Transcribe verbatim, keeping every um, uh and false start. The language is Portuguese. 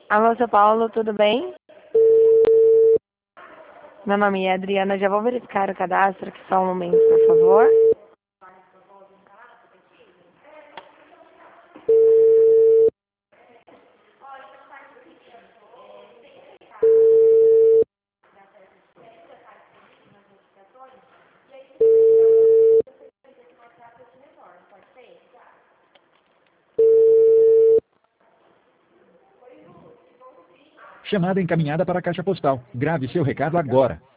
Alô, seu Paulo, tudo bem? Meu nome é Adriana, já vou verificar o cadastro aqui só um momento, por favor. Chamada encaminhada para a caixa postal. Grave seu recado agora.